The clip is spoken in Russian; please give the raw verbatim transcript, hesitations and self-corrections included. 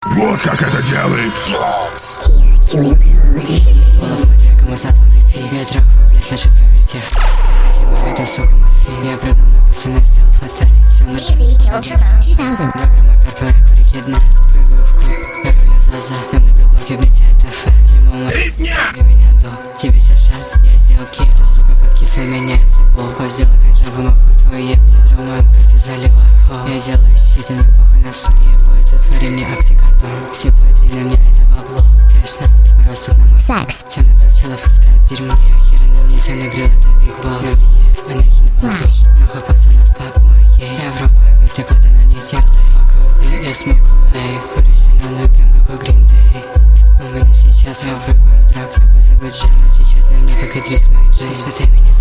Вот как это делает. Олов мой трек, мы с атом ви пи. Я трахаю, блять, лучше проверьте. Завези мой, это сука морфин. Я прыгнул на пацана, сделал фаталисть. Easy Kill Turbo two thousand. Добро мой перпл, я курики дна. Прыгаю в клуб, я рулю заза. Там набил блоки, блять, это фэт. Ему мой для меня до. Тебе сейчас я сделал кип. Ты, сука, подкислый, меняется бол. Сделал хэнджаб, маху в твой еб. Платру моем перпе, заливаю хол. Я делаю щит, и не похуй на сон. Ебой, тут твори мне оксикодон. Все поэтри на мне, это бабло. Кэшна, росток на мой Sex. Темный брат, чела пускает дерьмо. Я хера на мне, темный брил, это биг босс. Манеки на Slash. нахуй пацанов пап мой гей. Я врубаю методы на не тех лайфхакаю бей. Я смокаю, эй, курю зеленую, прям как у Green Day. У меня сейчас я врубаю драк, я бы забыть жена. Течет на мне, как Идрис Мэй Джей. Испытай меня.